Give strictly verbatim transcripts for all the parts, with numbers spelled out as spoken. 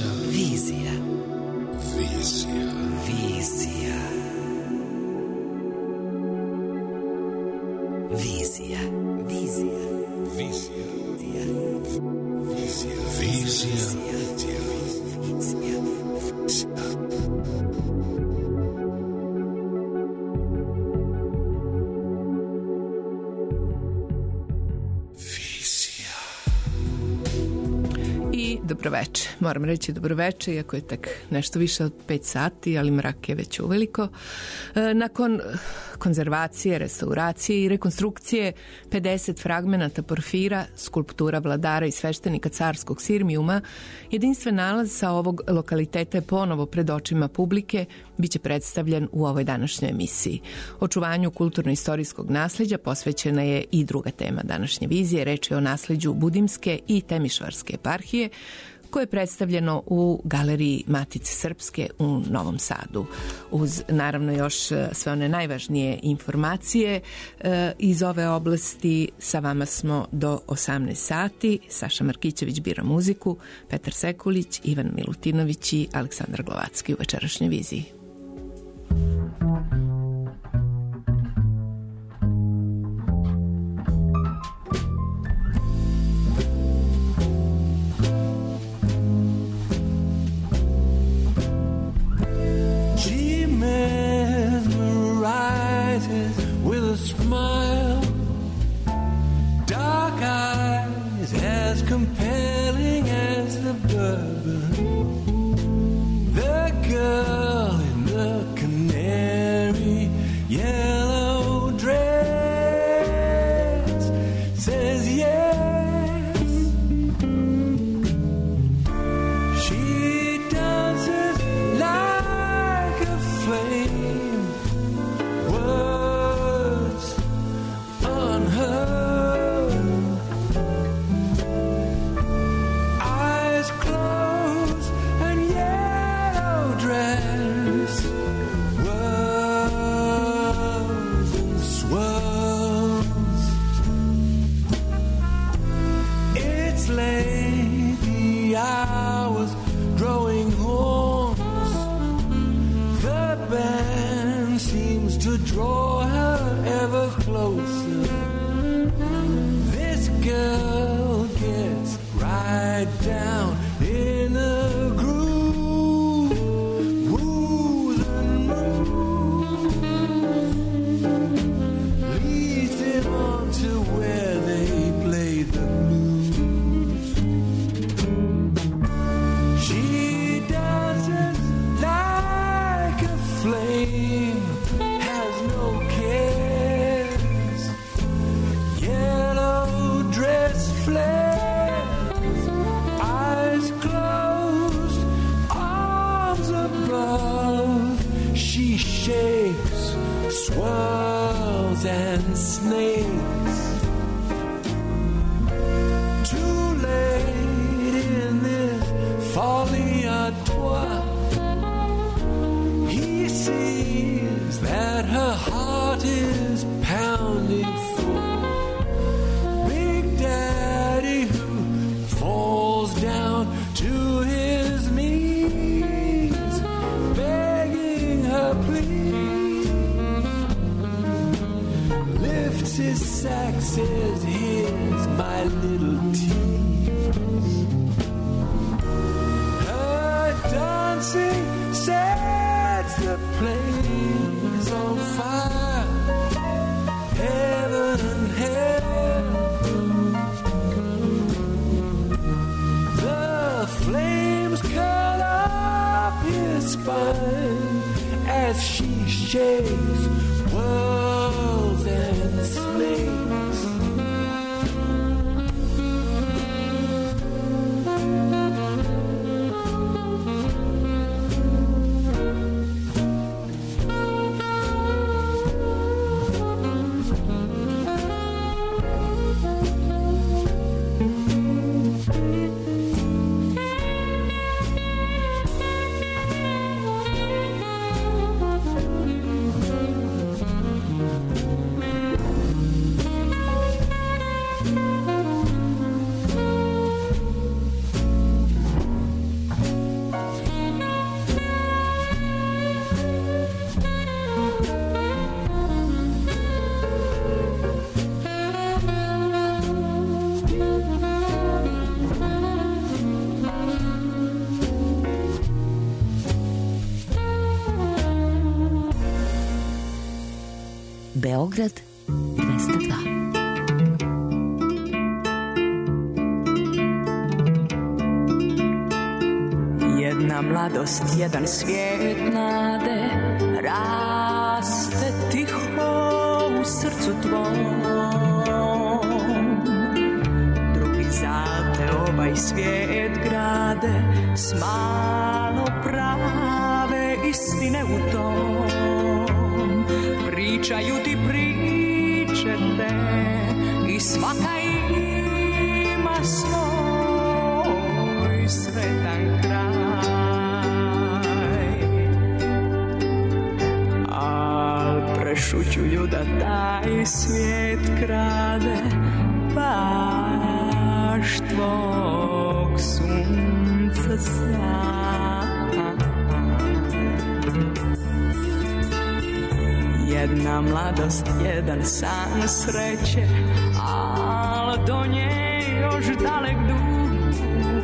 Vizija. Vizija. Vizija. Vizija. Vizija. Vizija. Vizija. Vizija. Vizija. Dobroveče. Moram reći dobroveče, iako je tek nešto više od pet sati, ali mrak je već uveliko. Nakon konzervacije, restauracije i rekonstrukcije pedeset fragmenata porfira, skulptura vladara i sveštenika carskog Sirmijuma, jedinstven nalaz sa ovog lokaliteta je ponovo pred očima publike, biće predstavljen u ovoj današnjoj emisiji. Očuvanju kulturno-istorijskog nasleđa posvećena je i druga tema današnje vizije, reč je o nasleđu Budimske i Temišvarske eparhije, koje je predstavljeno u Galeriji Matice Srpske u Novom Sadu. Uz naravno još sve one najvažnije informacije e, iz ove oblasti, sa vama smo do osamnaest sati. Saša Markićević bira muziku, Petar Sekulić, Ivan Milutinović i Aleksandar Glovacki u večerašnjoj viziji. Smile, dark eyes as compelling as the bourbon. The girl in the canary yellow dress says yes. She dances like a flame. Draw her ever closer. This girl gets right down in the groove. Woo and move, leads it on to where they play the blues. She dances like a flame. Eyes closed, arms above. She shakes, swirls and snakes. Too late in this folie à trois, he sees that her heart is pounding full. Big Daddy who falls down to his knees, begging her please. Lifts his sack, says, here's my little tease. Her dancing sets the place on fire. Heaven and hell, the flames cut up his spine as she shakes worlds and snakes. Beograd dvesta dva. Jedna mladost, jedan svijet nade, raste tiho u srcu tvom. Drugi zate ovaj svijet grade, s malo prave istine u tom. Pričaju ti priče te i svaka ima svoj sretan kraj. Prešućuju da taj svijet krade baš tvog sunca sjaj. Jedna mladost, jedan san sreće, al do nje još dalek dug.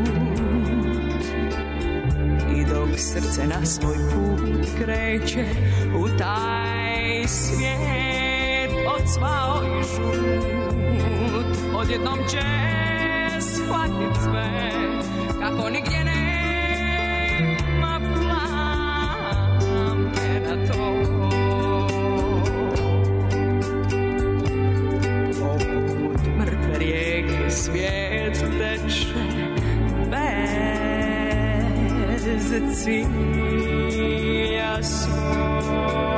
I dok srce na svoj put kreće u taj svijet odsvao i žut, odjednom će shvatit sve kako nigdje nema plamena to. Poput mrtve rijeke svijet teče bez cilja svoj.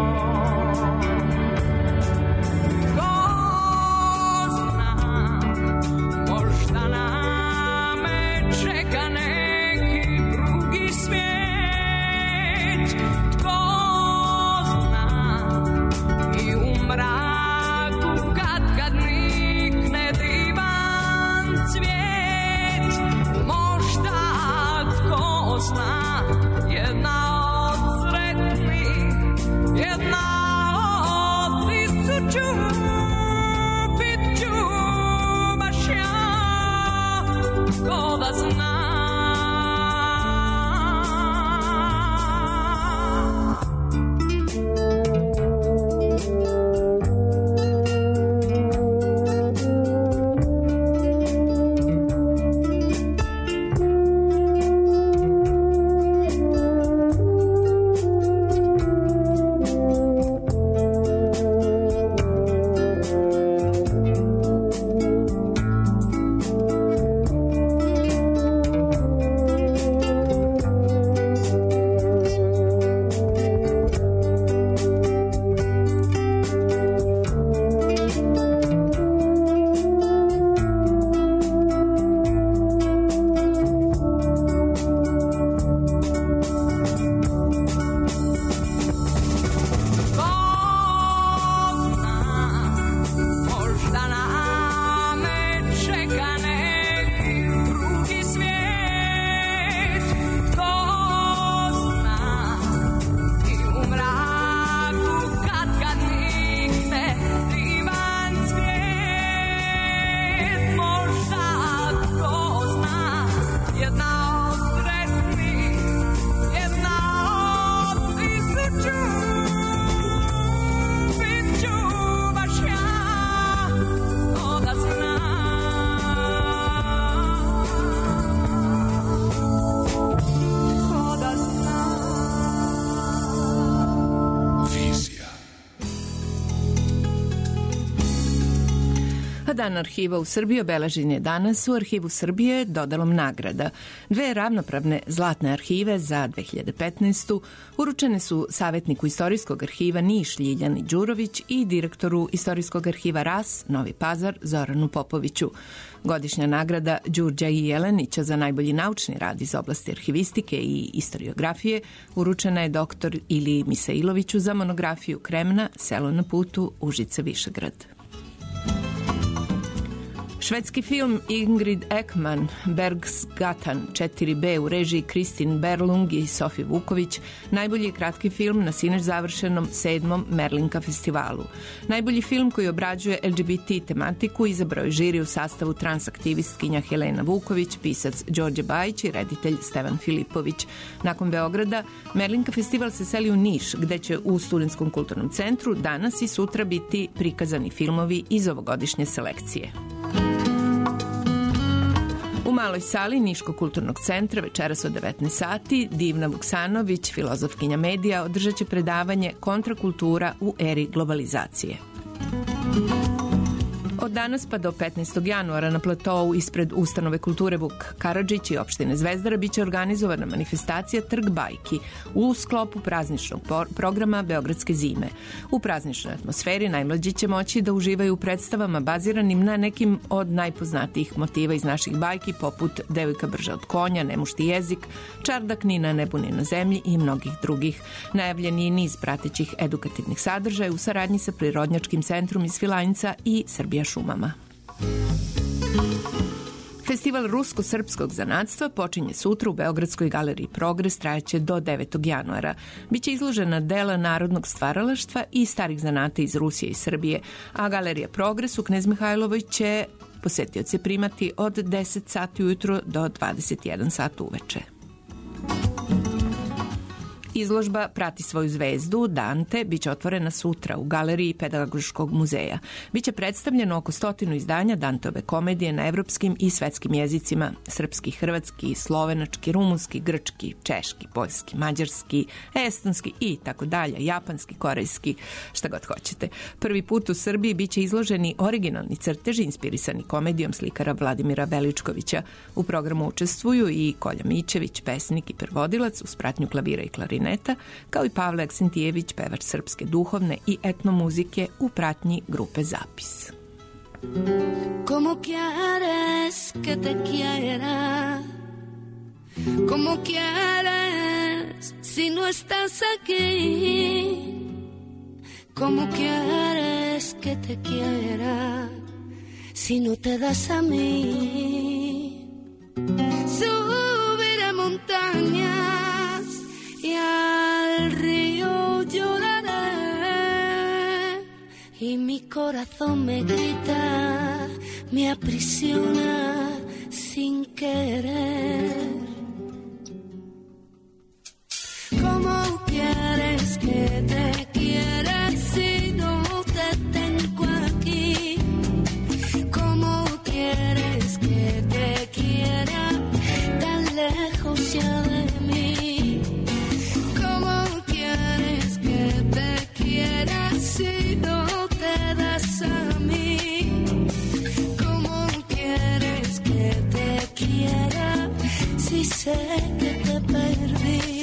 Dan arhiva u Srbiji obeležen je danas u Arhivu Srbije dodelom nagrada. Dve ravnopravne zlatne arhive za dve hiljade petnaestu uručene su savjetniku Istorijskog arhiva Niš Ljiljani Đurović i direktoru Istorijskog arhiva Ras Novi Pazar Zoranu Popoviću. Godišnja nagrada Đurđa i Jelenića za najbolji naučni rad iz oblasti arhivistike i istoriografije uručena je doktor Iliji Misailoviću za monografiju Kremna, selo na putu, Užice, Višegrad. Švedski film Ingrid Ekman, Bergsgatan četiri be u režiji Kristin Berlung i Sofije Vuković, najbolji je kratki film na sinoć završenom sedmom Merlinka festivalu. Najbolji film koji obrađuje el ge be te tematiku izabrao je žiri u sastavu transaktivistkinja Helena Vuković, pisac Đorđe Bajić i reditelj Stevan Filipović. Nakon Beograda, Merlinka festival se seli u Niš, gde će u Studentskom kulturnom centru danas i sutra biti prikazani filmovi iz ovogodišnje selekcije. U maloj sali Niškog kulturnog centra večeras od devetnaest sati Divna Vuksanović, filozofkinja medija, održat će predavanje Kontrakultura u eri globalizacije. Od danas pa do petnaestog januara na platovu ispred Ustanove kulture Vuk Karadžić i opštine Zvezdara biće organizovana manifestacija Trg bajki u sklopu prazničnog programa Beogradske zime. U prazničnoj atmosferi najmlađi će moći da uživaju u predstavama baziranim na nekim od najpoznatijih motiva iz naših bajki, poput Devojka brža od konja, Nemušti jezik, Čardak ni na nebu ni na zemlji i mnogih drugih. Najavljen je niz pratećih edukativnih sadržaja u saradnji sa Prirodnjačkim centrom iz Svilajnca i Srbija šumama. Festival rusko-srpskog zanatstva počinje sutra u Beogradskoj galeriji Progres, trajaće do devetog januara. Biće izložena dela narodnog stvaralaštva i starih zanata iz Rusije i Srbije, a galerija Progres u Knez Mihajlovoj će posetioce primati od deset sati ujutro do dvadeset jedan sat uveče. Izložba Prati svoju zvezdu, Dante, biće otvorena sutra u galeriji Pedagoškog muzeja. Biće predstavljeno oko stotinu izdanja Danteove komedije na evropskim i svetskim jezicima, srpski, hrvatski, slovenački, rumunski, grčki, češki, poljski, mađarski, estonski i tako dalje, japanski, korejski, šta god hoćete. Prvi put u Srbiji biće izloženi originalni crteži inspirisani komedijom slikara Vladimira Veličkovića. U programu učestvuju i Kolja Mićević, pesnik i prevodilac uz pratnju klavira i klarineta, kao i Pavle Aksentijević, pevač srpske duhovne i etnomuzike u pratnji grupe Zapis. Como quieres que te quiera, como quieres si no estás aquí, como quieres que te quiera si no te das a mí, subiré montañas y al río lloraré y mi corazón me grita, me aprisiona sin querer. ¿Cómo quieres que te quiera si no te tengo aquí? ¿Cómo quieres que te quiera tan lejos ya de mí? Si no te das a mí, ¿cómo quieres que te quiera si sé que te perdí?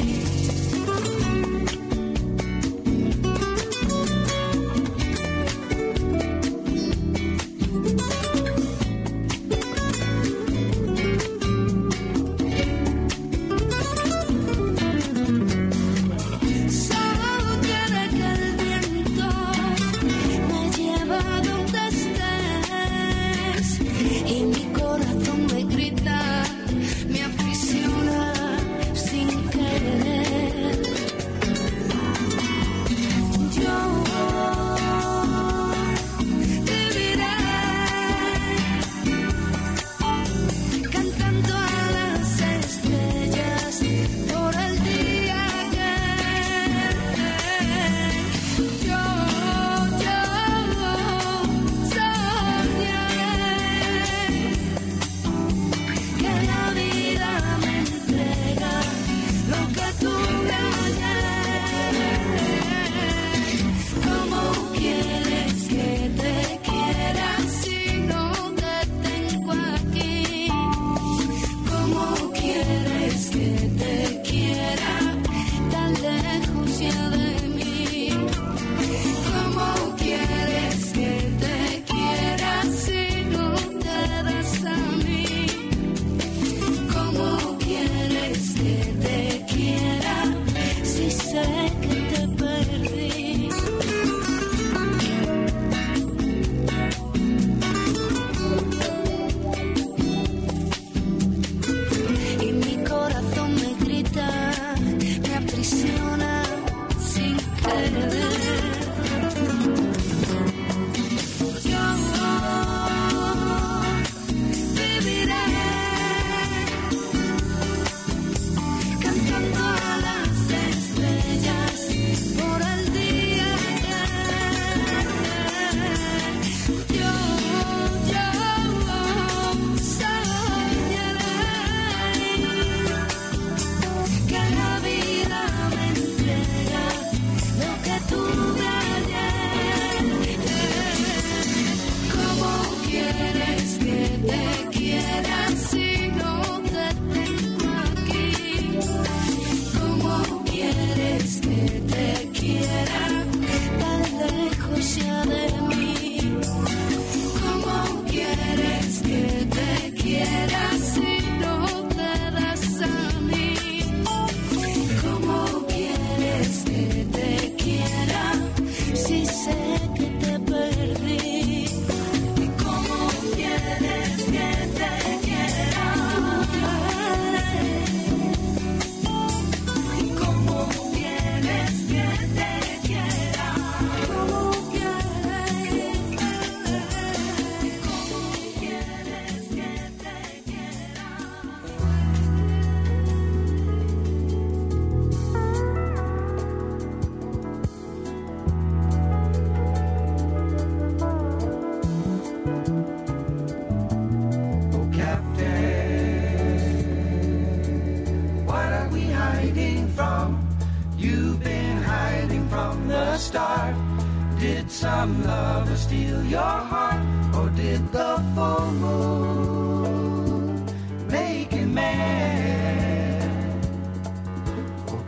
the start? Did some lover steal your heart, or did the full moon make you mad? Oh,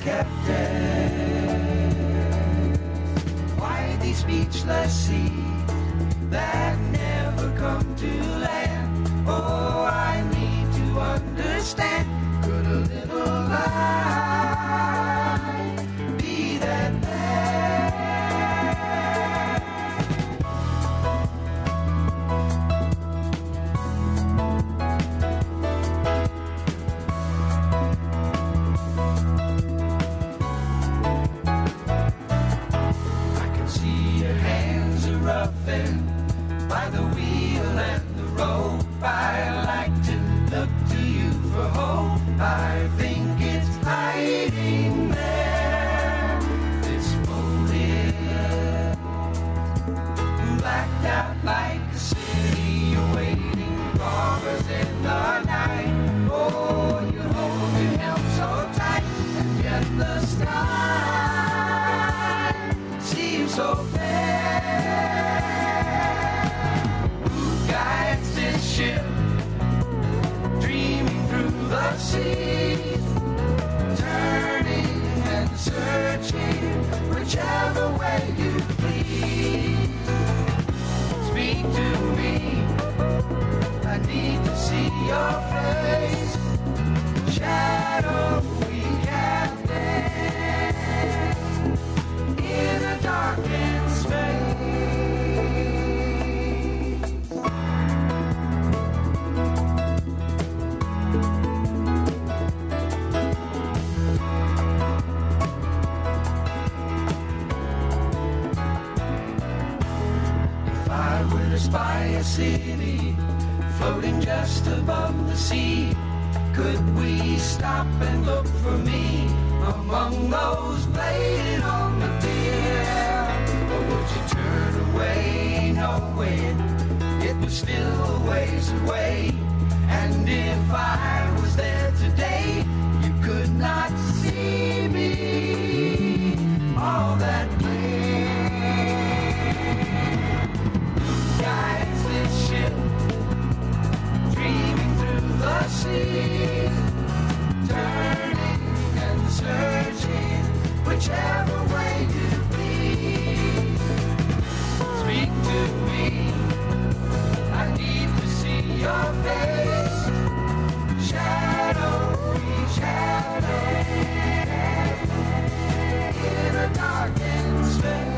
Captain, why these speechless seas that never come to land? Oh, I need to understand. Could a little lie be that bad? I can see your hands are roughing by the wheel and the rope. I like to look to you for hope. I think it's hiding there, this motive, blacked out like a city awaiting robbers in the night. Oh, you hold your helm so tight, and yet the sky seems so fair. Who guides this ship, dreaming through the seas, turning and searching whichever way you please? Speak to me, I need to see your face, shadowy captain in a darkened space. By a city floating just above the sea, could we stop and look for me among those playing on the pier? Or would you turn away knowing it was still a ways away? And if I was there today, you could not see me all that clear. Guides this ship, dreaming through the seas, turning and searching whichever way you please. Speak to me, I need to see your face, shadowy shadow in a darkened space.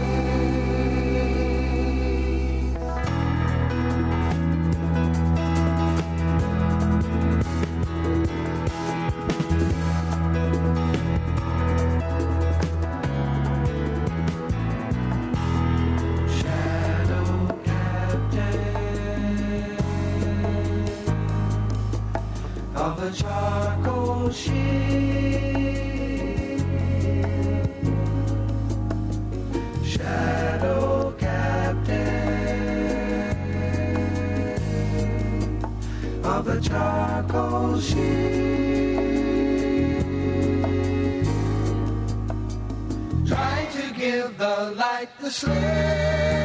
Of a charcoal sheet, shadow captain of a charcoal sheet, trying to give the light the slip.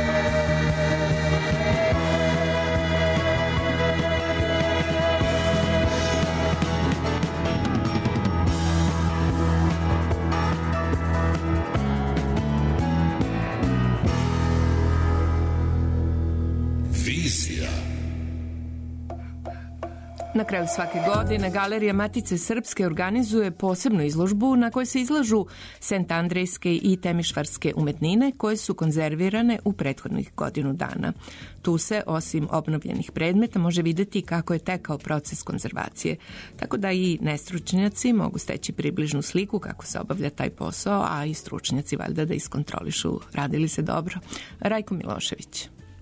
Na kraju svake godine Galerija Matice Srpske organizuje posebnu izložbu na kojoj se izlažu sentandrejske i temišvarske umetnine koje su konzervirane u prethodnih godinu dana. Tu se, osim obnovljenih predmeta, može videti kako je tekao proces konzervacije, tako da i nestručnjaci mogu steći približnu sliku kako se obavlja taj posao, a i stručnjaci valjda da iskontrolišu radi li se dobro. Rajko Milošević.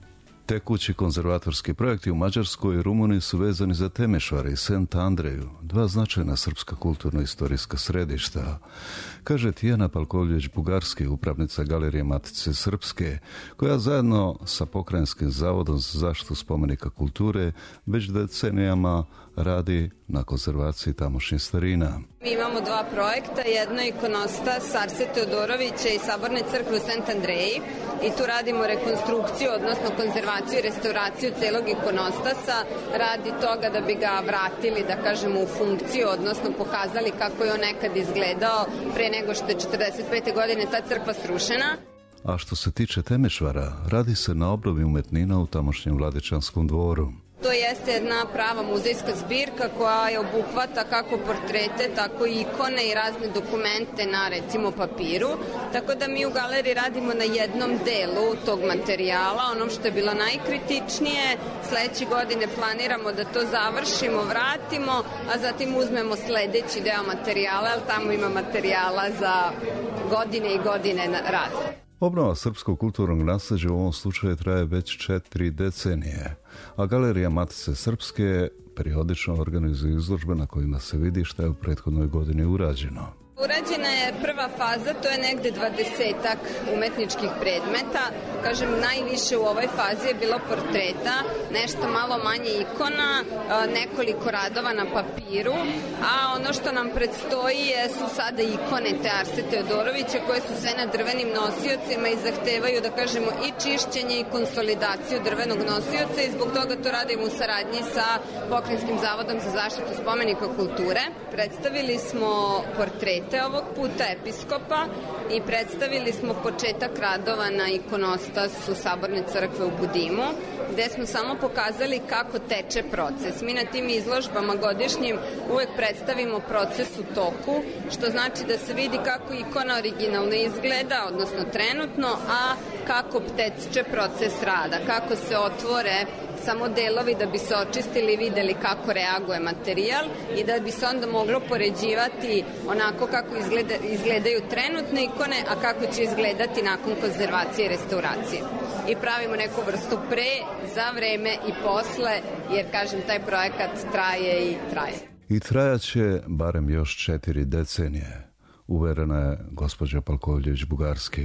Tekući konzervatorski projekti u Mađarskoj i Rumuniji su vezani za Temešvare i Sent Andreju, dva značajna srpska kulturno-istorijska središta, kaže Tijana Palkovljević-Bugarski, upravnica Galerije Matice Srpske, koja zajedno sa Pokrajinskim zavodom za zaštitu spomenika kulture već decenijama radi na konzervaciji tamošnjih starina. Mi imamo dva projekta, jedno je ikonostas Arse Teodorovića i Saborne crkve u Sent Andreji i tu radimo rekonstrukciju, odnosno konzervaciju i restauraciju celog ikonostasa radi toga da bi ga vratili, da kažemo, u funkciju, odnosno pokazali kako je on nekad izgledao pre nego što je četrdeset pete godine ta crkva srušena. A što se tiče Temešvara, radi se na obnovi umetnina u tamošnjem Vladičanskom dvoru. To jeste jedna prava muzejska zbirka koja je obuhvata kako portrete, tako i ikone i razne dokumente na, recimo, papiru. Tako da mi u galeriji radimo na jednom delu tog materijala, onom što je bilo najkritičnije. Sledeće godine planiramo da to završimo, vratimo, a zatim uzmemo sledeći deo materijala, ali tamo ima materijala za godine i godine rada. Obnova srpskog kulturnog nasleđa u ovom slučaju traje već četiri decenije, a Galerija Matice Srpske periodično organizuje izložbe na kojima se vidi šta je u prethodnoj godini urađeno. Urađena je prva faza, to je negde dvadesetak umetničkih predmeta. Kažem, najviše u ovoj fazi je bilo portreta, nešto malo manje ikona, nekoliko radova na papiru, a ono što nam predstoji je, su sada ikone te Arse Teodorovića koje su sve na drvenim nosiocima i zahtevaju, da kažemo, i čišćenje i konsolidaciju drvenog nosioca i zbog toga to radimo u saradnji sa Pokrajinskim zavodom za zaštitu spomenika kulture. Predstavili smo portrete ovog puta episkopa i predstavili smo početak radova na ikonostasu Saborne crkve u Budimu, gde smo samo pokazali kako teče proces. Mi na tim izložbama godišnjim uvek predstavimo proces u toku, što znači da se vidi kako ikona originalno izgleda, odnosno trenutno, a kako teče proces rada, kako se otvore samo delovi da bi se očistili i videli kako reaguje materijal i da bi se onda moglo poređivati onako kako izgleda, izgledaju trenutne ikone, a kako će izgledati nakon konzervacije i restauracije. I pravimo neku vrstu pre, za vreme i posle, jer, kažem, taj projekat traje i traje. I trajaće barem još četiri decenije, uverena je gospođa Palkovljević-Bugarski.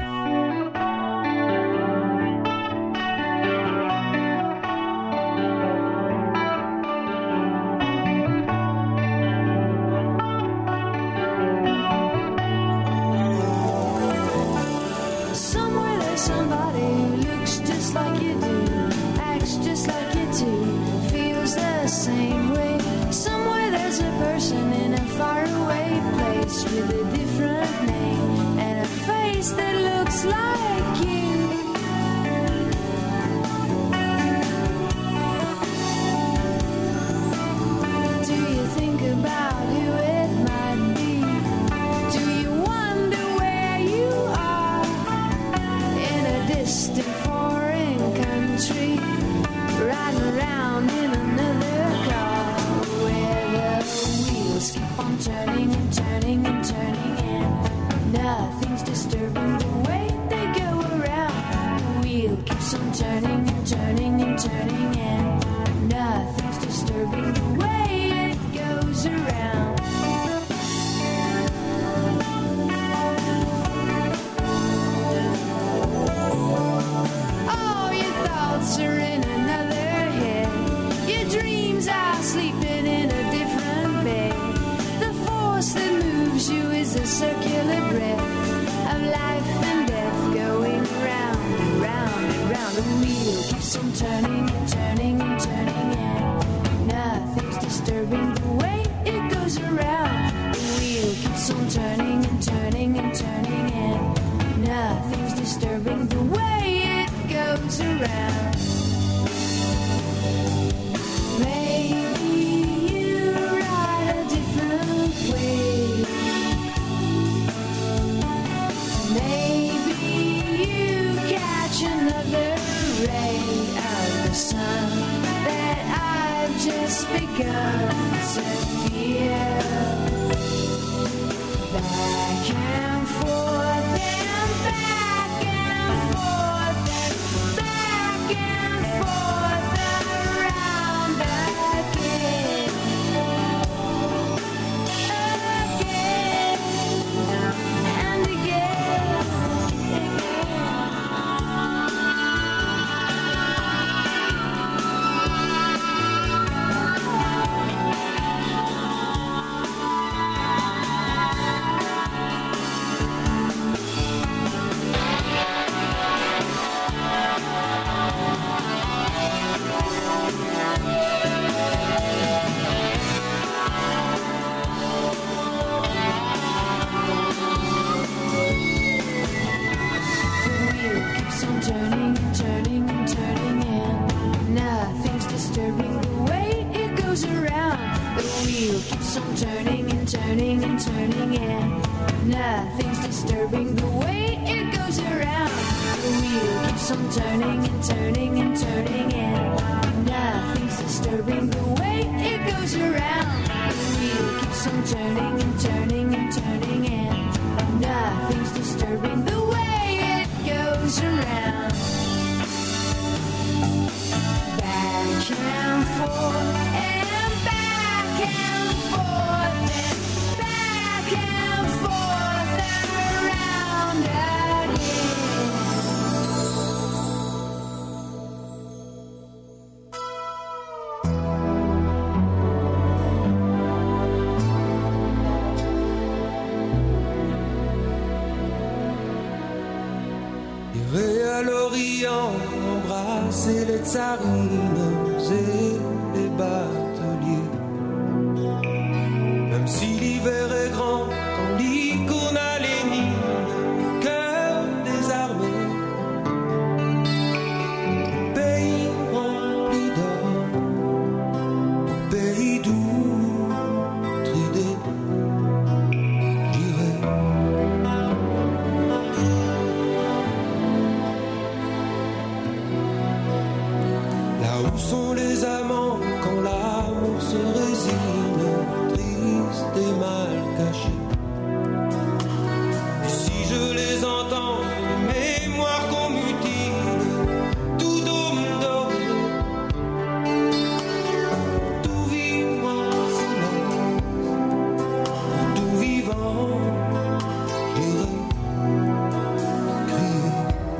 Back and forth, back and forth. and nothing's disturbing the way it goes around. The wheel keeps on turning and turning and turning, and nothing's disturbing the way it goes around. The wheel keeps on turning and turning and turning, and nothing's disturbing the way it goes around. Back and forth and back and forth and back and forth and around again. Irai à l'Orient embrasser les tsarines et les bateliers. Même si l'hiver est grand, dans l'icône à Lénine, au cœur des armées, au pays rempli d'or, au pays d'Outridé, j'irai. Là où sont les amants quand l'amour se résigne, triste et mal caché. Et si je les entends, les mémoires qu'on mutile, tout dôme doré, tout vivre en silence, tout vivant, j'irai crier.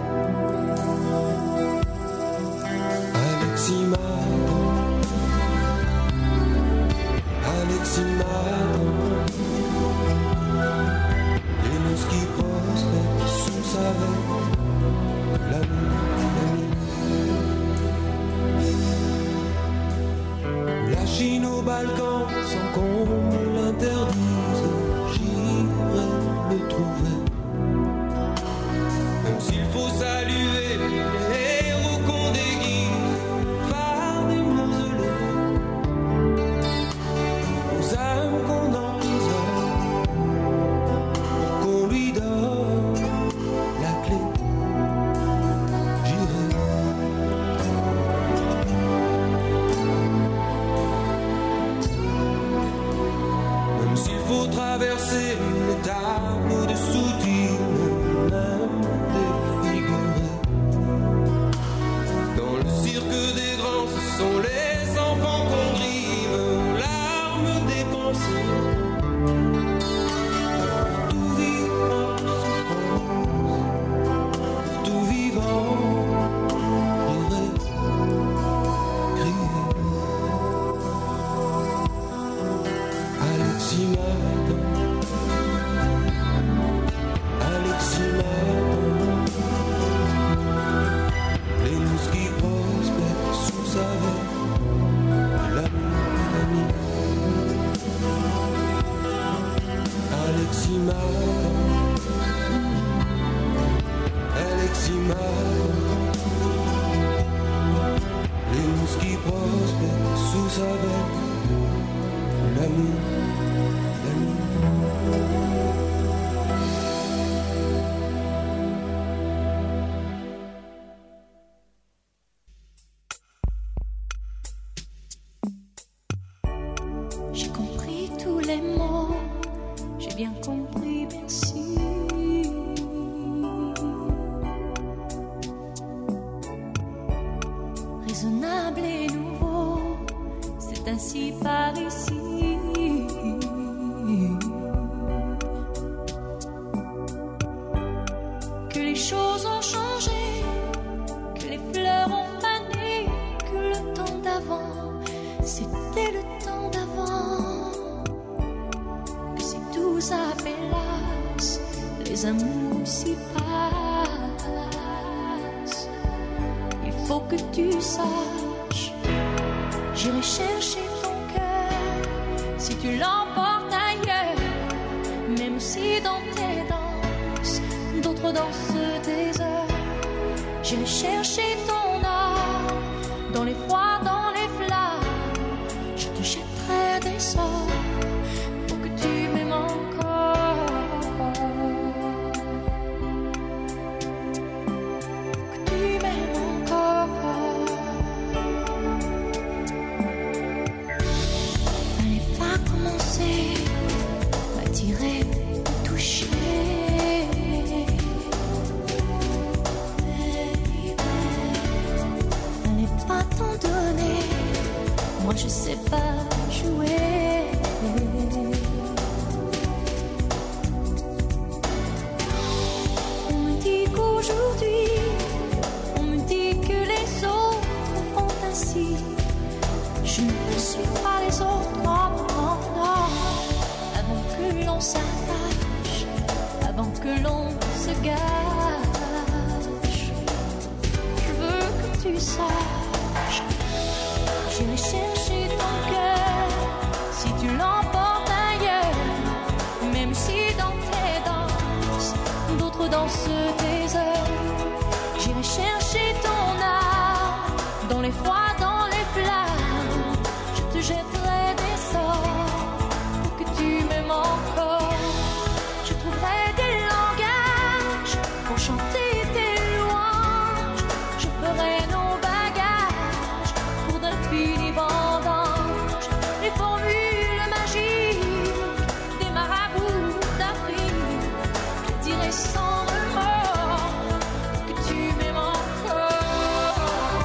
Alexis m'attend, Alexis m'attend. Les noces qui prospèrent sous sa veille, l'amour, l'amour. La Chine au Balkan, sans qu'on me l'interdise, j'irai le trouver. Même s'il faut saluer les héros qu'on déguise, phare des mausolées, aux âmes qu'on emprisonne, pour qu'on lui donne la clé, j'irai. Même s'il faut traverser les tableaux de Soutine, même défigurés. Dans le cirque des grands, ce sont les enfants qu'on grime, larmes dépensées. Pour tout vivre en souffrance, pour tout vivant, j'irai crier. Alexis m'attend, Alexis m'attend. Les mousses qui prospèrent sous sa veille, l'amour, l'amour. Alexis m'attend, Alexis m'attend. Les mousses qui prospèrent sous sa veille, l'amour, l'amour. J'ai compris tous les mots, j'ai bien compris, merci. Raisonnable et nouveau, c'est ainsi par ici. Que les choses ont changé, que les fleurs ont fané, que le temps d'avant, c'était le temps d'avant. Que si tout s'appelasse, les amours s'y passent. Il faut que tu saches, j'irai chercher ton cœur si tu l'emportes ailleurs. Même si dans tes danses, d'autres dansent des heures. J'irai chercher ton âme dans les froids, dans les flammes. Je te jetterai des sorts pour que tu m'aimes encore. Je ne suis pas les autres, non, non, non. Avant que l'on s'attache, avant que l'on se gâche, je veux que tu saches, j'irai chercher ton cœur si tu l'emportes ailleurs, même si dans tes danses, d'autres dansent tes heures. J'irai chercher ton âme dans les froids, dans les flammes. Je te jetterai des sorts pour que tu m'aimes encore. Je trouverai des langages pour chanter tes louanges. Je ferai nos bagages pour d'infinis vendanges. Les formules magiques des marabouts d'Afrique. Je dirai sans remords que tu m'aimes encore.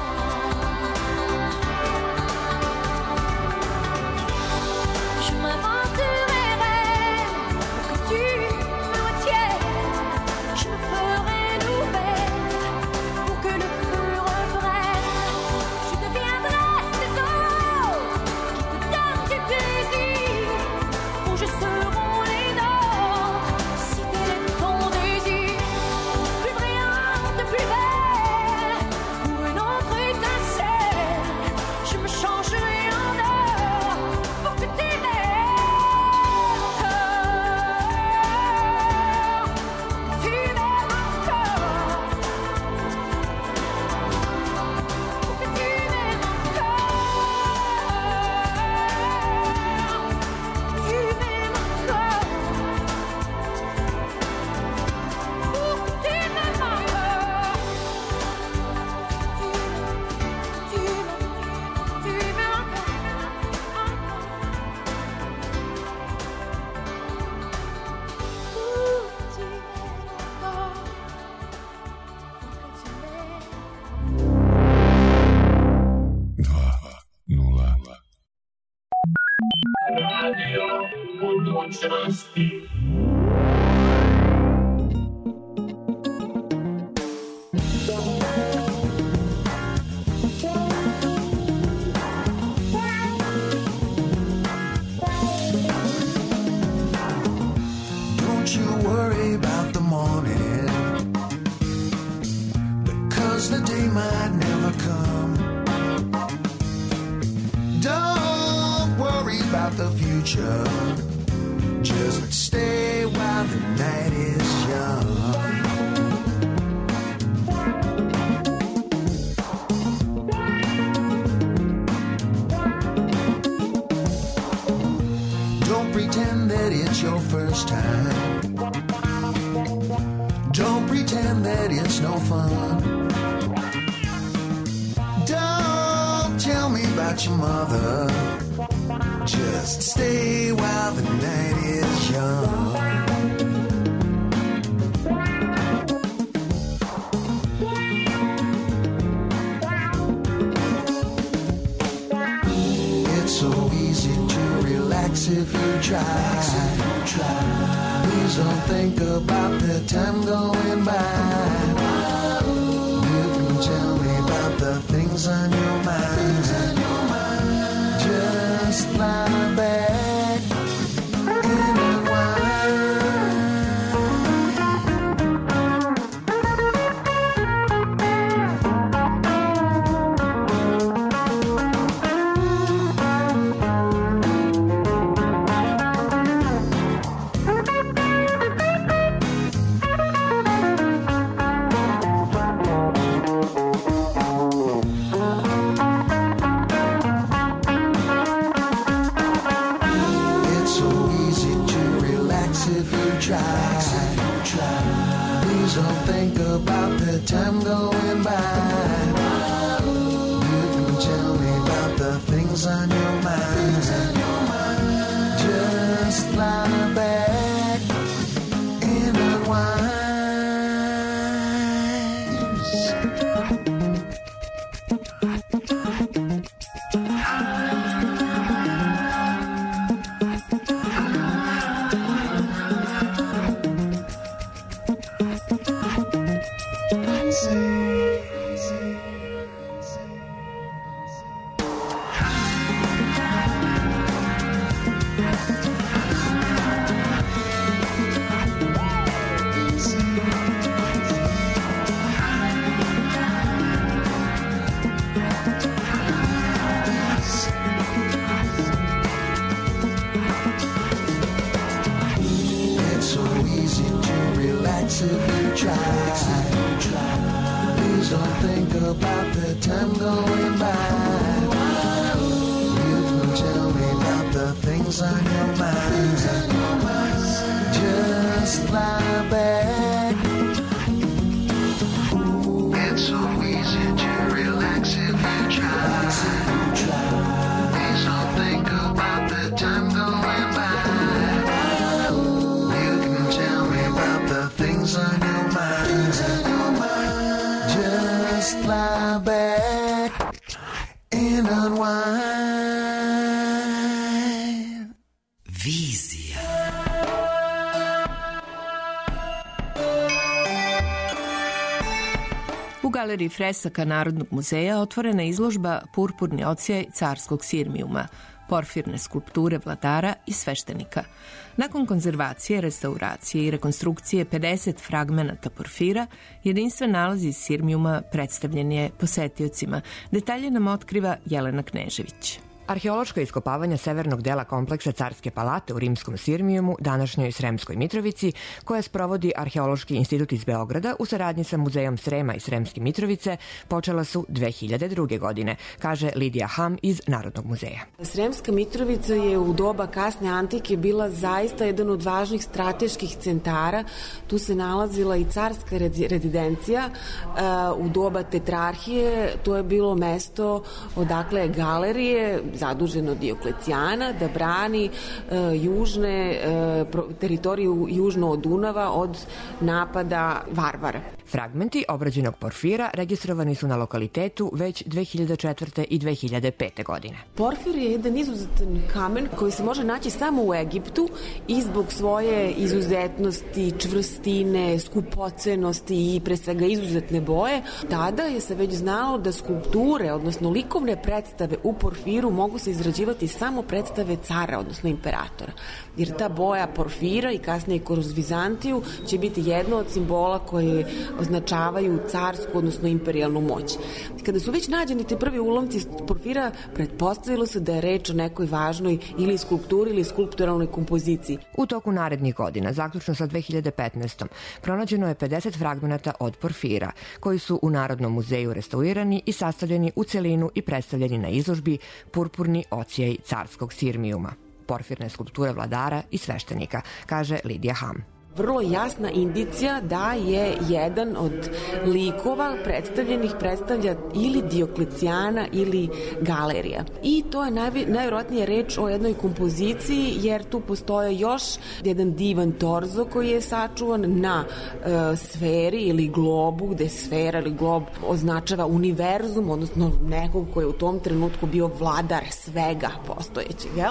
Je m'inventerai rêve pour que tu me retiennes. Je me ferai nouvelle pour que le feu reprenne. Je deviendrai ces eaux qui te donnent du plaisir. Rouges seront les nôtres si tel est ton désir. Plus brillante, plus belle, pour une autre étincelle. Je me changerai en or pour que tu m'aimes encore. Tu m'aimes encore. Pour que tu m'aimes encore. Tu m'aimes encore. Pour que tu m'aimes encore. Tu m'aimes, tu m'aimes encore. Pour que tu m'aimes encore. Pour que tu m'aimes. Dva, nula. Don't you worry about the morning, because the day might never come. Don't worry about the future, just stay while the night is young. Don't pretend that it's your first time. Don't pretend that it's no fun. Don't tell me about your mother. Just stay while the night is young. It's so easy to relax if you try. Please don't think about the time going by. You can tell me about the things on your mind. Just lie back and unwind. It's so easy to relax if you try. Please don't think about the time going by. You can tell me about the things on your mind. Just lie back and unwind. easy to relax if you try. Please don't think about the time going by. You can tell me about the things on your mind. Just lie back. It's so easy to relax if you try. Please don't think about the time going by. You can tell me about the things on your mind. Just lie back and unwind. Vizija. U galeriji fresaka Narodnog muzeja otvorena je izložba Purpurni ocijaj carskog sirmijuma, porfirne skulpture vladara i sveštenika. Nakon konzervacije, restauracije i rekonstrukcije pedeset fragmenata porfira, jedinstven nalaz iz sirmijuma predstavljen je posetiocima. Detalje nam otkriva Jelena Knežević. Arheološko iskopavanje severnog dela kompleksa Carske palate u rimskom Sirmijumu, današnjoj Sremskoj Mitrovici, koje sprovodi Arheološki institut iz Beograda u saradnji sa Muzejom Srema i Sremske Mitrovice, počela su dve hiljade druge. godine, kaže Lidija Ham iz Narodnog muzeja. Sremska Mitrovica je u doba kasne antike bila zaista jedan od važnih strateških centara. Tu se nalazila i carska rezidencija u doba tetrarhije. To je bilo mesto odakle galerije zaduženo Dioklecijana da brani e, južne e, pro, teritoriju južno od Dunava od napada varvara. Fragmenti obrađenog porfira registrovani su na lokalitetu već dve hiljade četvrte. i dve hiljade pete. godine. Porfir je jedan izuzetan kamen koji se može naći samo u Egiptu i zbog svoje izuzetnosti, čvrstine, skupocenosti i pre svega izuzetne boje. Tada je se već znalo da skulpture, odnosno likovne predstave u porfiru mogu se izrađivati samo predstave cara, odnosno imperatora. Jer ta boja porfira i kasnije kroz Vizantiju će biti jedno od simbola koje označavaju carsku, odnosno imperijalnu moć. Kada su već nađeni te prvi ulomci porfira, pretpostavilo se da je reč o nekoj važnoj ili skulpturi ili skulpturalnoj kompoziciji. U toku narednih godina, zaključno sa dve hiljade petnaestom. pronađeno je pedeset fragmenata od porfira, koji su u Narodnom muzeju restaurirani i sastavljeni u celinu i predstavljeni na izložbi Purpurni ocijaj carskog sirmijuma, porfirne skulpture vladara i sveštenika, kaže Lidija Ham. Vrlo jasna indicija da je jedan od likova predstavljenih predstavlja ili Dioklecijana ili galerija. I to je naj, najvjerojatnije reč o jednoj kompoziciji, jer tu postoje još jedan divan torzo koji je sačuvan na e, sferi ili globu, gde sfera ili glob označava univerzum, odnosno nekog koji je u tom trenutku bio vladar svega postojećeg, jel?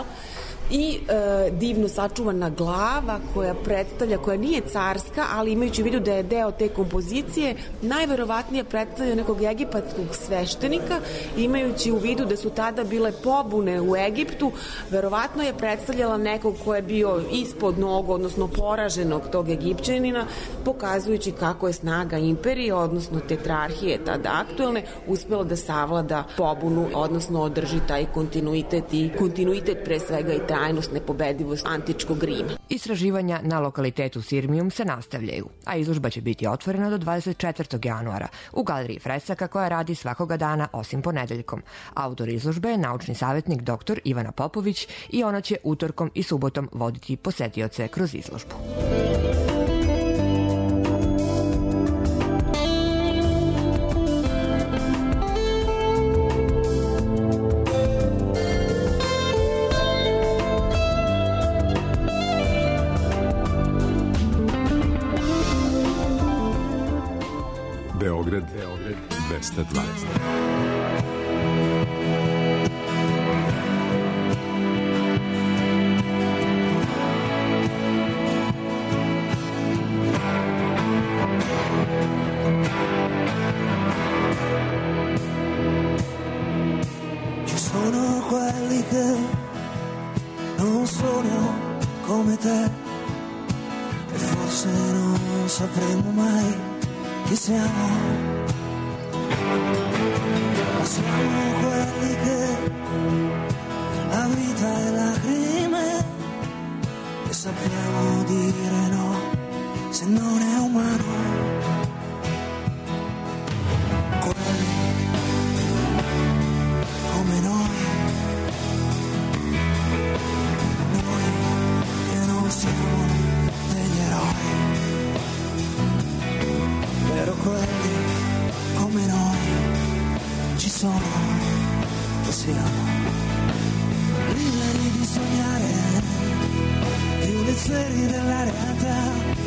I e, divno sačuvana glava koja predstavlja, koja nije carska, ali imajući u vidu da je deo te kompozicije, najverovatnije predstavlja nekog egipatskog sveštenika, imajući u vidu da su tada bile pobune u Egiptu, verovatno je predstavljala nekog ko je bio ispod nogu, odnosno poraženog tog Egipćanina, pokazujući kako je snaga imperije, odnosno tetrarhije tada aktuelne, uspela da savlada pobunu, odnosno održi taj kontinuitet i kontinuitet pre svega i trajnost, nepobedivost antičkog Rima. Istraživanja na lokalitetu Sirmijum se nastavljaju, a izložba će biti otvorena do dvadeset četvrtog januara u galeriji fresaka koja radi svakoga dana osim ponedeljkom. Autor izložbe je naučni savjetnik dr Ivana Popović i ona će utorkom i subotom voditi posetioce kroz izložbu. Beograd, Beograd, dvesta dvadeset. Ci sono quelli che non sono come te e forse non sapremo mai chi siamo, ma siamo quelli che la vita è lacrime e sappiamo dire no se non è umano. Quelli come noi, noi che non siamo degli eroi, però quelli come noi ci sono e siamo liberi di sognare più leggeri della realtà,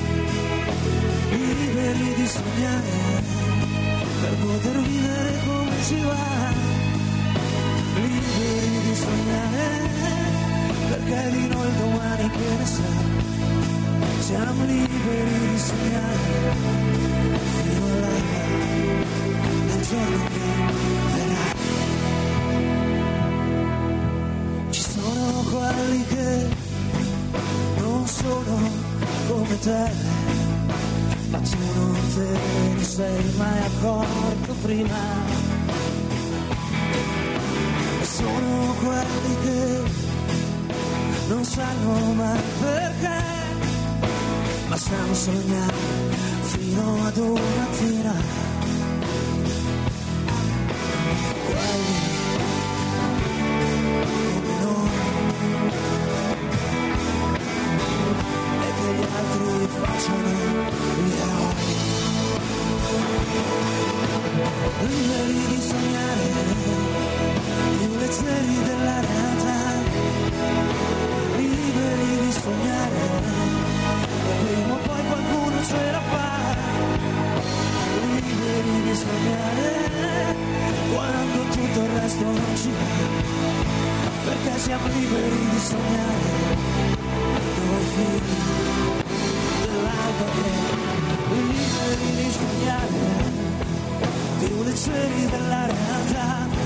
liberi di sognare per poter vivere come ci va, liberi di sognare perché di noi domani che ne sa, siamo liberi di sognare fino all'alba del giorno che verrà. Ci sono quelli che non sono come te, ma tu non te ne sei mai accorto prima. E sono quelli che non sanno mai perché, ma sanno sognare fino ad una mattina. Quelli come noi, e che gli altri facciano gli eroi, liberi di sognare più leggeri della realtà, liberi di sognare che prima o poi qualcuno ce la fa, liberi di sognare quando tutto il resto non ci va, perché siamo liberi di sognare noi figli dell'alba, che liberi di sognare più leggeri della realtà,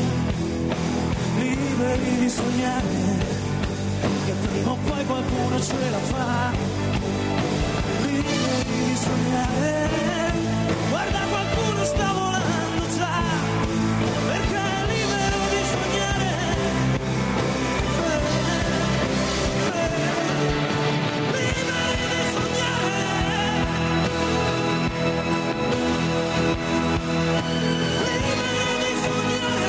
liberi di sognare che prima o poi qualcuno ce la fa, liberi di sognare, guarda qualcuno sta volando già, perché è libero di sognare, eh, eh, liberi di sognare, liberi di sognare.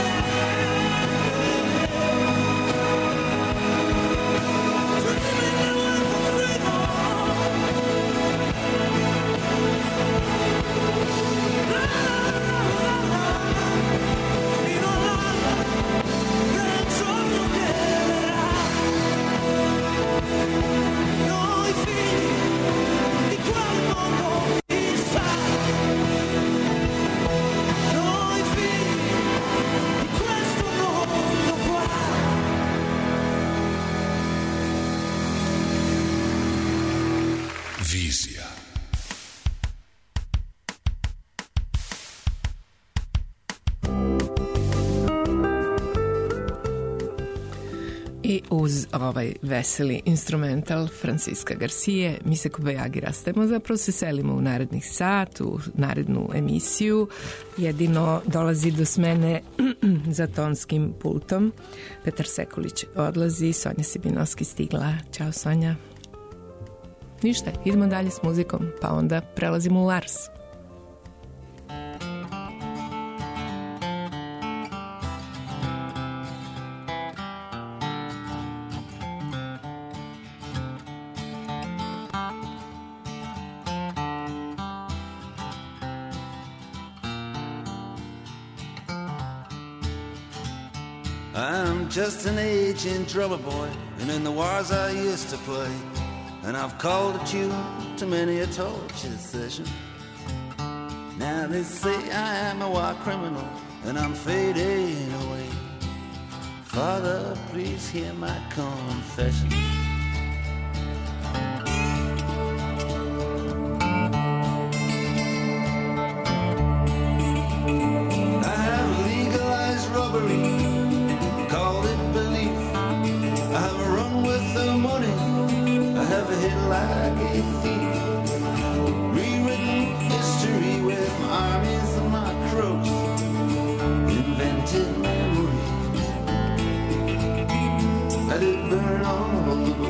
I uz ovaj veseli instrumental Francisca Garcije mi se kobajagi rastemo, zapravo se selimo u narednih sat, u narednu emisiju. Jedino dolazi do smene za tonskim pultom. Petar Sekulić odlazi, Sonja Sibinovski stigla. Ćao Sonja. Ništa, idemo dalje s muzikom, pa onda prelazimo u Lars. I'm just an aging drummer boy, and in the wars I used to play, and I've called a tune to many a torture session. Now they say I am a war criminal, and I'm fading away. Father, please hear my confession. I have legalized robbery, called it belief. I have run with the money, I have hit like a thief. Rewritten history with my armies and my crooks, invented memories. I did burn all the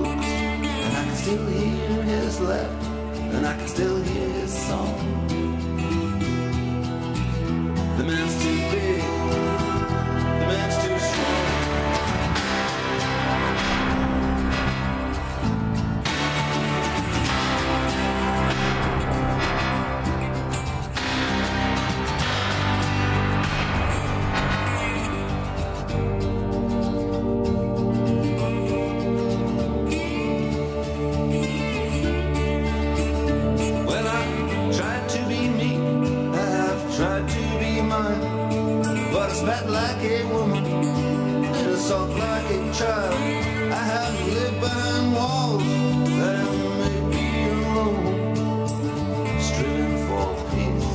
song. The man's too big, the man's too strong. Well, I tried to be me, I've tried to be mine, but it's fat like a woman and it's soft like a child. I have lived behind walls that have made me alone, striving for peace,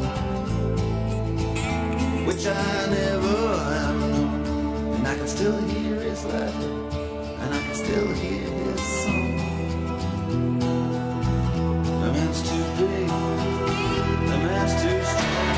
which I never have known. And I can still hear his laughter, and I can still hear his song. The man's too big, the man's too strong.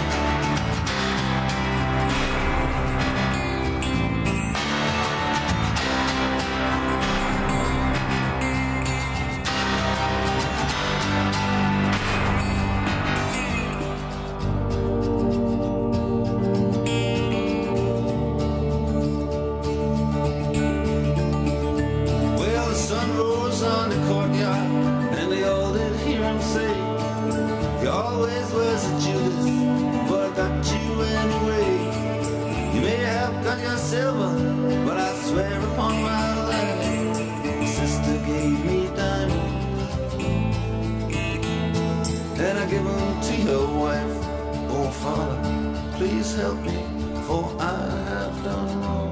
Well, the sun rose on the courtyard, and they all did hear him say, "You always was a Judas, but I got you anyway. You may have got your silver, but I swear upon my life, sister gave me diamonds, and I give them to your wife. Oh, Father, please help me, for I have done wrong."